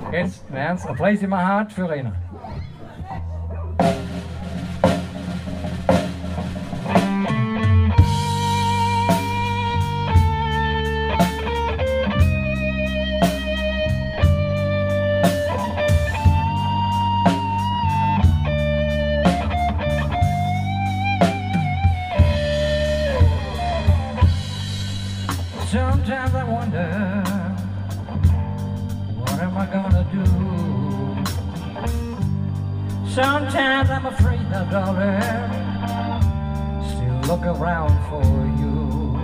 Jetzt im Ernst, A Place in My Heart für Rena. Sometimes I wonder, what am I gonna do? Sometimes I'm afraid now, darling, still look around for you.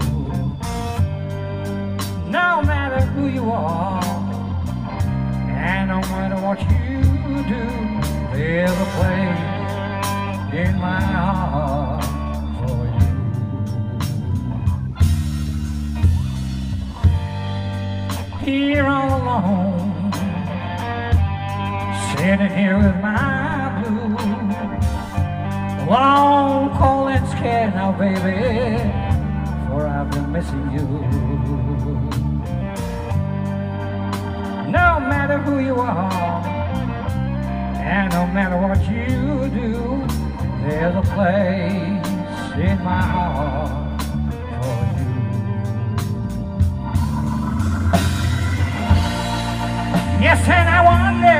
No matter who you are, and no matter what you do, there's a place in my heart for you. Here all alone, sitting here with my blues, alone, cold and scared now, baby, for I've been missing you. No matter who you are, and no matter what you do, there's a place in my heart for you. Yes, and I wonder,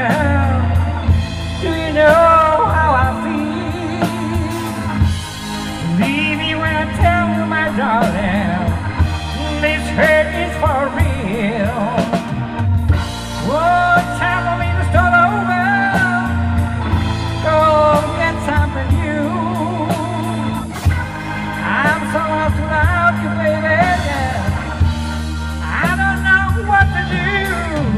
do you know how I feel? Believe me when I tell you, my darling, this hurt is for real. Oh, it's time for me to start over, go get something new. I'm so lost without you, baby, yeah. I don't know what to do.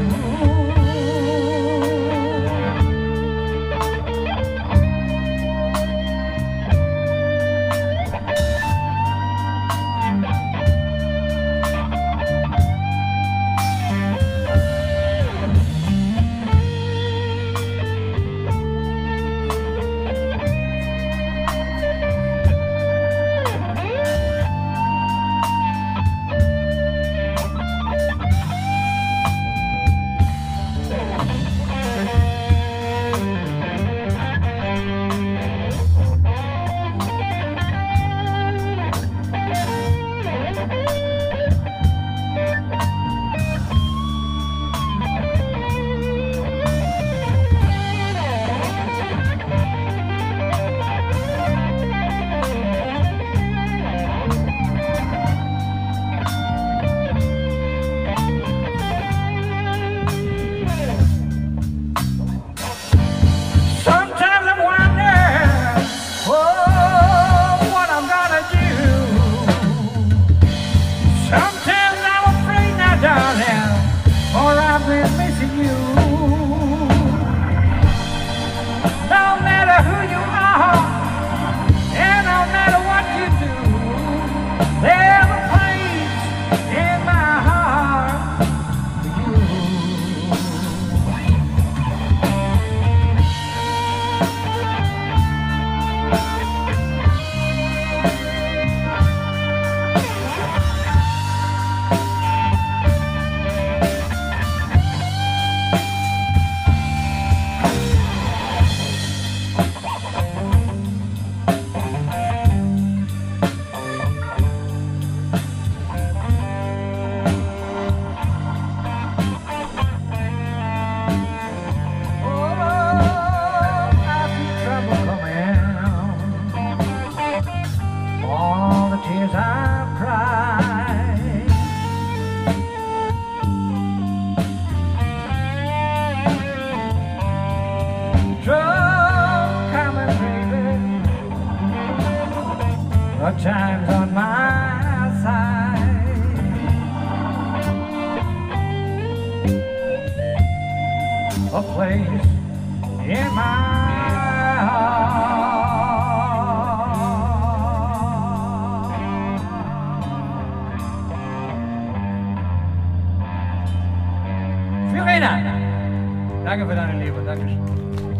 Time's on my side. A place in my heart. Verena, danke für deine Liebe, danke schön.